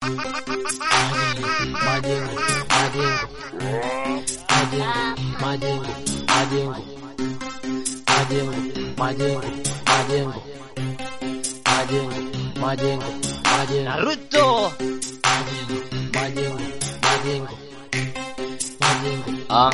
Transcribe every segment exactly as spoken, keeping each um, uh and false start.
Majengo, majengo, majengo, majengo, majengo, majengo, majengo, majengo, majengo, majengo, Naruto. majengo, majengo, majengo, Ah.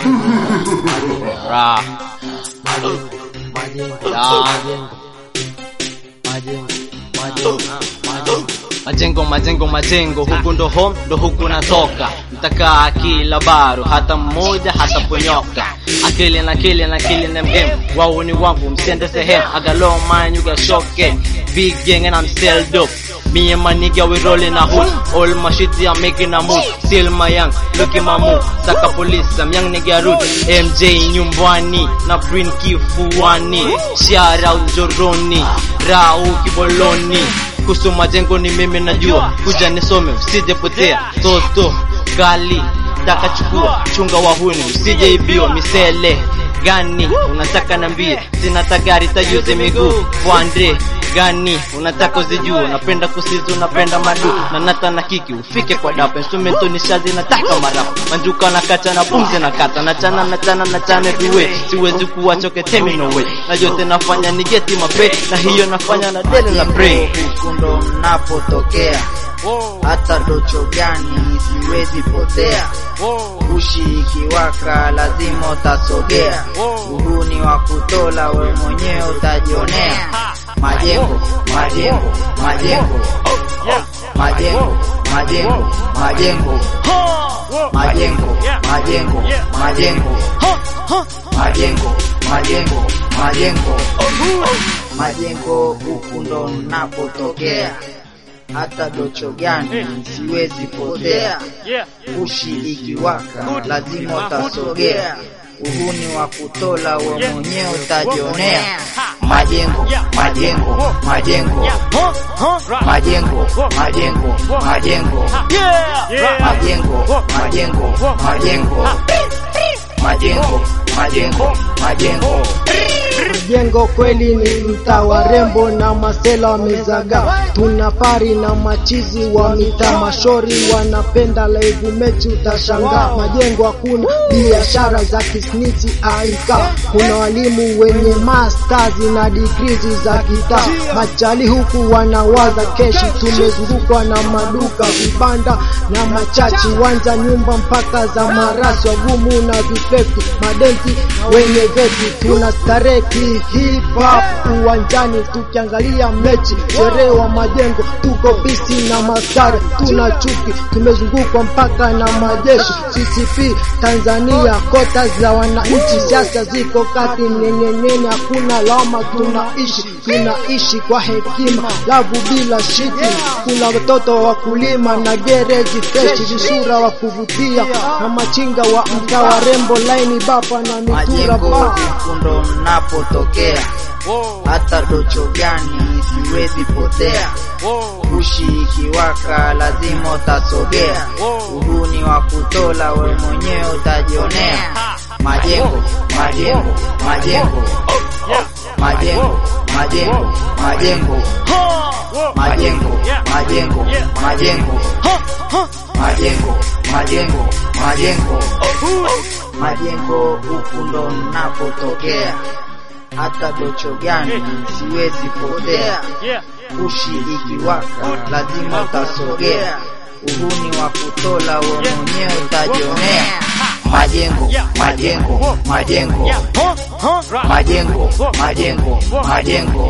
Ra. majengo, majengo, Ah. majengo, majengo, majengo, majengo. Majengo majengo majengo, huku ndo home ndo huku natoka. Mtakaa kila baro, hata mmoja hata ponyoka. Akili na akili na akili na game. Wao ni wangu msende sehemu. I got low mind, you got shocking. Big gang and I'm still dope. Me and my nigga we rolling a hood. All my shit I'm making a move. Still my young, look at my move. Saka police, I'm young nigga rude. M J nyumbani, na print kifuani. Shout out Joroni, Rau Kiboloni. Kuhusu majengo ni mimi najua, kuja nisome usije potea. Toto gali taka chukua, chunga wahuni usije ibiwa. Misele gani unataka nambie, sina tagari tajuze miguu. Wande gani unataka uzijua, napenda kusizu napenda madu na nata na kiki ufike kwa dapa. Instrumento ni shazi nataka marapu, manjuka na kacha na pumze na kata na chana na chana na chana everywhere. Siwezi kuwachoke temi no way, na yote nafanya ni geti mape, na hiyo nafanya na dele la pray. Kundo napotokea, hata docho gani siwezi potea. Ushi ikiwaka lazima utasogea, uhuni wa kutola we mwenyewe utajionea. Majengo, majengo, majengo, majengo, majengo, majengo, majengo, majengo, majengo, majengo, majengo, majengo, majengo, huku ndo napotokea. Hata docho gani siwezi potea. Ushi ikiwaka lazima utasogea, uhuni wa kutola we mwenyewe utajionea. Majengo, majengo, majengo, majengo, majengo, majengo, majengo, majengo, majengo, majengo, majengo, majengo. Jengo kweli ni mtaa wa rembo na masela wamezaga. Tuna pari na machizi wa mitaa, mashori wanapenda live mechi utashangaa. Majengo hakuna biashara za kisniti aika, kuna walimu wenye masters na degrees za kitaa. Machali huku wanawaza keshi, tumezungukwa na maduka, vibanda na machachi, wanja nyumba mpaka za marasi, wagumu na vifeki, madenti wenye veti. Tuna starehe hip hop uwanjani tukiangalia mechi, sherehe wa majengo, tuko bisi na maskari, tuna chuki, tumezungukwa mpaka na majeshi. C C P Tanzania, kota za wananchi, siasa ziko kati nyenyenye, hakuna lawama, tunaishi tunaishi kwa hekima, lavu bila shiti. Kuna watoto wa kulima na gereji fresh, visura wa kuvutia na machinga wa mtaa wa rembo, line bapa na mitura pa. Kundo napotokea, hata docho gani siwezi potea. Ushi ikiwaka lazima utasogea, uhuni wa kutola we mwenyewe utajionea. Majengo, majengo, majengo, majengo, majengo, majengo, majengo, majengo, majengo, majengo, majengo, majengo, majengo, huku ndo napotokea. Hata docho gani siwezi potea. Ushi ikiwaka lazima utasogea, uhuni wa kutola we mwenyewe utajionea. Majengo, majengo, majengo, majengo, majengo, majengo,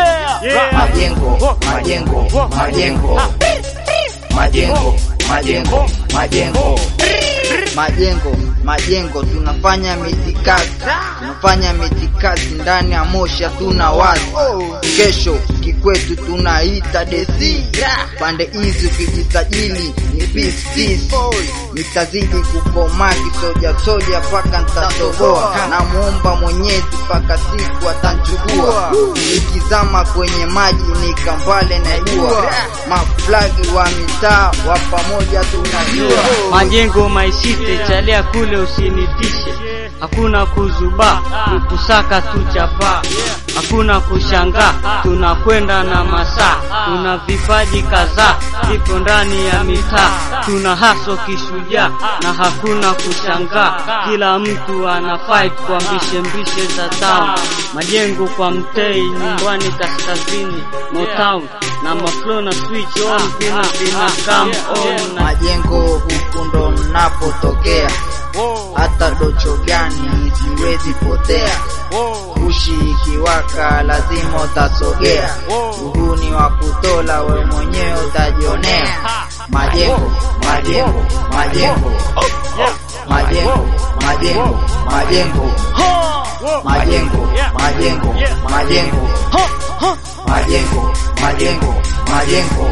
majengo, majengo, majengo, majengo, majengo, majengo, majengo, majengo. Tunafanya mitikazi, tunafanya mitikazi ndani ya Moshi, tuna wazi kesho kikwetu tunaita desi. Pande hizi ukijisajili ni peace peace, nitazidi kukomaa kisoja soja paka nitatoboa. Na muomba Mwenyezi paka siku atanchukua, nikizama kwenye maji nikambale na jua. Maflagi wa mitaa wa pamoja tunajua. Majengo maishite, chalea kule usinitishe. hakuna kuzuba, kukusaka tu chapa, hakuna kushangaa, tunakwenda na masaa, tuna vipaji kadhaa viko ndani ya mitaa, tuna haso kishujaa na hakuna kushangaa, kila mtu ana fight kwa mbishe mbishe za town, majengo kwa mtei nyumbani kaskazini Motown, na maflow na switch on vina vina come on. Majengo huku ndo napotokea, hata docho gani siwezi potea, kushi ikiwaka lazima utasogea, uhuni wa kutola we mwenyewe utajionea. Majengo, majengo, majengo, majengo, majengo, majengo, majengo, majengo, majengo, majengo, majengo, majengo,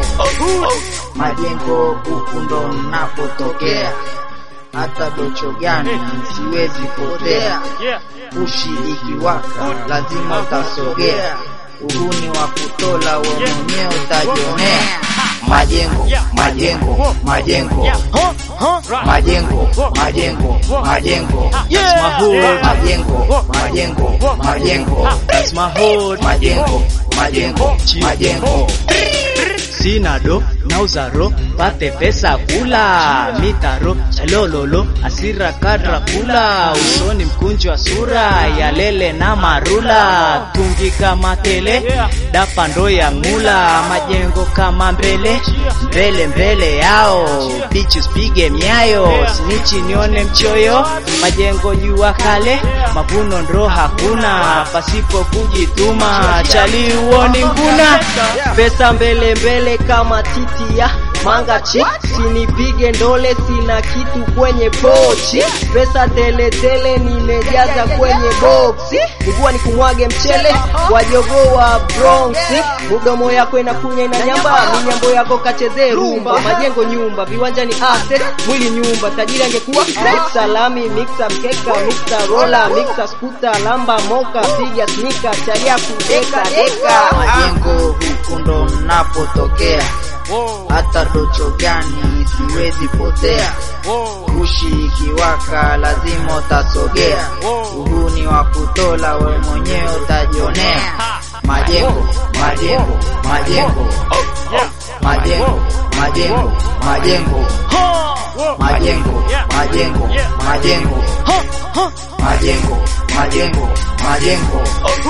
majengo huku ndo napotokea, hata docho gani siwezi potea, kushi ikiwaka lazima utasogea, uhuni wa kutola we mwenyewe utajionea. Majengo, majengo, majengo, majengo, majengo, majengo, That's my hood. majengo, majengo, majengo, That's my hood. majengo, majengo, majengo. Sina do, nauza ro, pate pesa kula, mitaro, chalololo, asira kadra kula, usoni mkunjo wa sura, ya lele na marula, tungi kama tele, dapa ndo ya mula, majengo kama mbele, mbele mbele yao, bitches pige miayo, snichi nione mchoyo, majengo jua kale, mavuno ndo hakuna, pasipo kujituma, chali uoni nguna, pesa mbele mbele kama titi ya mangachi, sinipige ndole sina kitu kwenye pochi, pesa tele tele nimejaza kwenye boxi, nikuwa nikumwage mchele kwa jogoo wa Bronx, mudomo yako inakunya ina nyamba, minyambo yako kacheze rumba, majengo nyumba, viwanja ni asset, mwili nyumba, tajiri angekuwa mixa lami, mixa mkeka, mixa rola, mixa skuta, lamba moka, piga snika, chalia kudeka deka. Majengo huku ndo napotokea, hata docho gani siwezi potea, kushi ikiwaka lazima utasogea, uhuni wa kutola we mwenyewe utajionea. Majengo, majengo, majengo, majengo, majengo, majengo, majengo, majengo, majengo, majengo, majengo, majengo,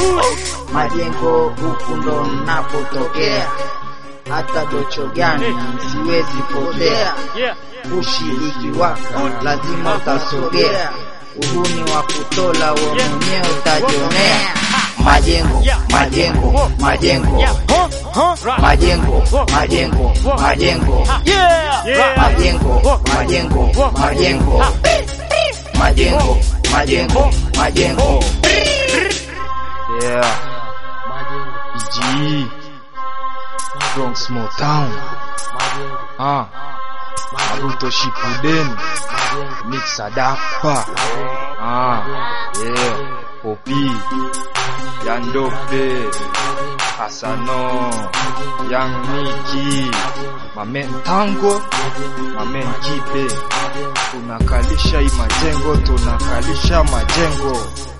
majengo huku ndo napotokea, hata docho gani siwezi potea, kushi ikiwaka lazima utasogea, uhuni wa kutola we mwenyewe utajionea. Majengo, majengo, majengo, majengo, majengo, majengo, majengo, majengo, majengo, majengo, majengo, majengo. Yeah, G Bronx Motown, ah, Naruto Shippuden, Mixa Dapa, ah, yeah, Popi, Yandope, Asano, Young Miki, Mamen Tango, Mamen Kipe, tunakalisha hii majengo, tunakalisha majengo.